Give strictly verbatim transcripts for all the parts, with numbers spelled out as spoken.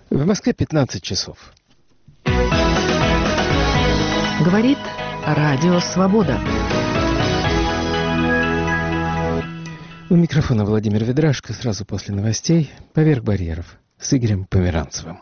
В Москве пятнадцать часов. Говорит Радио Свобода. У микрофона Владимир Ведрашко. Сразу после новостей «Поверх барьеров» с Игорем Померанцевым.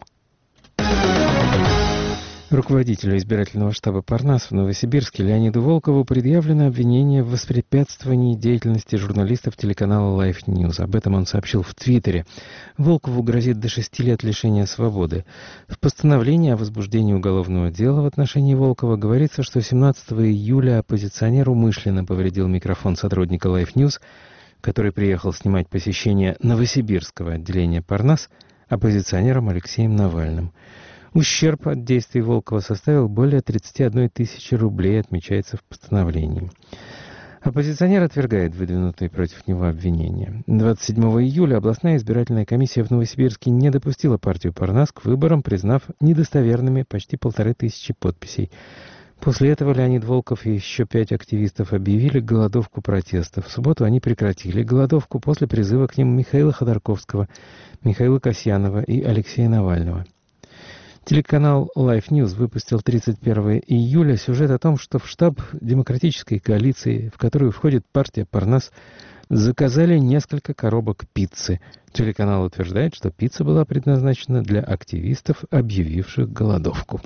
Руководителю избирательного штаба Парнас в Новосибирске Леониду Волкову предъявлено обвинение в воспрепятствовании деятельности журналистов телеканала Life News. Об этом он сообщил в Твиттере. Волкову грозит до шести лет лишения свободы. В постановлении о возбуждении уголовного дела в отношении Волкова говорится, что семнадцатого июля оппозиционер умышленно повредил микрофон сотрудника Life News, который приехал снимать посещение Новосибирского отделения Парнас оппозиционером Алексеем Навальным. Ущерб от действий Волкова составил более тридцати одной тысячи рублей, отмечается в постановлении. Оппозиционер отвергает выдвинутые против него обвинения. двадцать седьмого июля областная избирательная комиссия в Новосибирске не допустила партию Парнас к выборам, признав недостоверными почти полторы тысячи подписей. После этого Леонид Волков и еще пять активистов объявили голодовку протеста. В субботу они прекратили голодовку после призыва к ним Михаила Ходорковского, Михаила Касьянова и Алексея Навального. Телеканал Life News выпустил тридцать первого июля сюжет о том, что в штаб демократической коалиции, в которую входит партия Парнас, заказали несколько коробок пиццы. Телеканал утверждает, что пицца была предназначена для активистов, объявивших голодовку.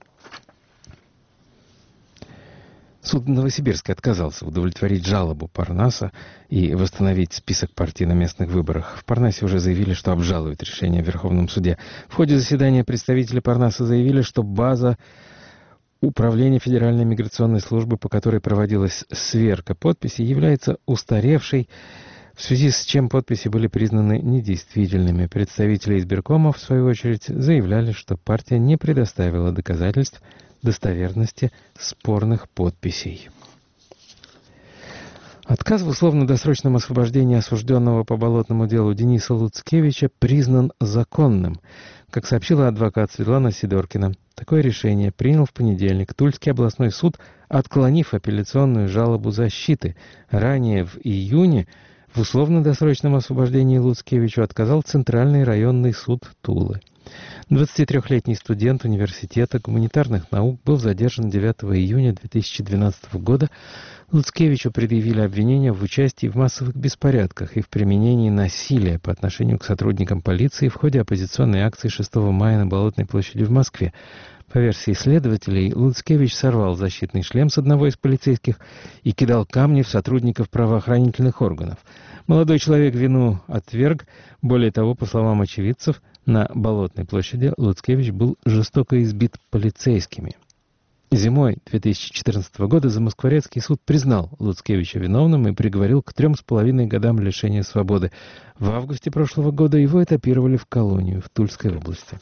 Суд Новосибирска отказался удовлетворить жалобу Парнаса и восстановить список партий на местных выборах. В Парнасе уже заявили, что обжалуют решение в Верховном суде. В ходе заседания представители Парнаса заявили, что база Управления Федеральной миграционной службы, по которой проводилась сверка подписей, является устаревшей, в связи с чем подписи были признаны недействительными. Представители избиркома, в свою очередь, заявляли, что партия не предоставила доказательств достоверности спорных подписей. Отказ в условно-досрочном освобождении осужденного по болотному делу Дениса Луцкевича признан законным. Как сообщила адвокат Светлана Сидоркина, такое решение принял в понедельник Тульский областной суд, отклонив апелляционную жалобу защиты. Ранее, в июне, в условно-досрочном освобождении Луцкевичу отказал Центральный районный суд Тулы. двадцатитрёхлетний студент университета гуманитарных наук был задержан девятого июня две тысячи двенадцатого года. Луцкевичу предъявили обвинения в участии в массовых беспорядках и в применении насилия по отношению к сотрудникам полиции в ходе оппозиционной акции шестого мая на Болотной площади в Москве. По версии следователей, Луцкевич сорвал защитный шлем с одного из полицейских и кидал камни в сотрудников правоохранительных органов. Молодой человек вину отверг. Более того, по словам очевидцев, на Болотной площади Луцкевич был жестоко избит полицейскими. Зимой две тысячи четырнадцатого года Замоскворецкий суд признал Луцкевича виновным и приговорил к трем с половиной годам лишения свободы. В августе прошлого года его этапировали в колонию в Тульской области.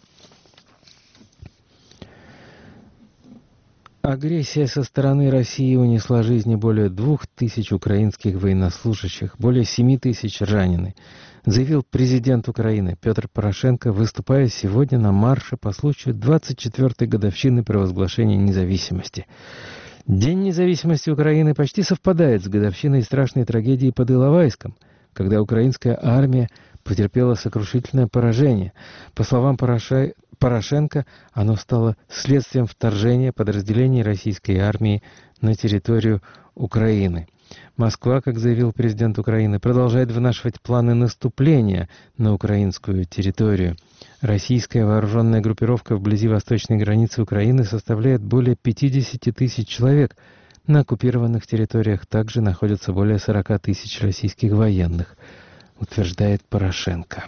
Агрессия со стороны России унесла жизни более двух тысяч украинских военнослужащих, более семи тысяч ранены, заявил президент Украины Петр Порошенко, выступая сегодня на марше по случаю двадцать четвёртой годовщины провозглашения независимости. День независимости Украины почти совпадает с годовщиной страшной трагедии под Иловайском, когда украинская армия потерпела сокрушительное поражение. По словам Пороше... Порошенко, оно стало следствием вторжения подразделений российской армии на территорию Украины. Москва, как заявил президент Украины, продолжает вынашивать планы наступления на украинскую территорию. Российская вооруженная группировка вблизи восточной границы Украины составляет более пятидесяти тысяч человек. На оккупированных территориях также находятся более сорока тысяч российских военных, утверждает Порошенко.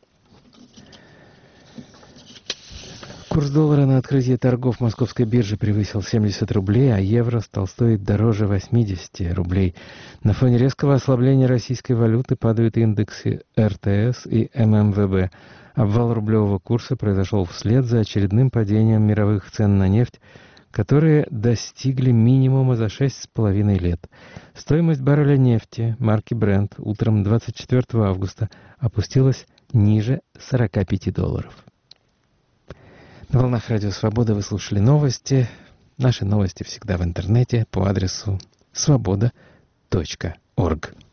Курс доллара на открытии торгов московской биржи превысил семьдесят рублей, а евро стал стоить дороже восьмидесяти рублей. На фоне резкого ослабления российской валюты падают индексы эр тэ эс и эм эм вэ бэ. Обвал рублевого курса произошел вслед за очередным падением мировых цен на нефть, которые достигли минимума за шесть с половиной лет. Стоимость барреля нефти марки Brent утром двадцать четвёртого августа опустилась ниже сорока пяти долларов. На волнах Радио Свобода вы слушали новости. Наши новости всегда в интернете по адресу свобода точка орг.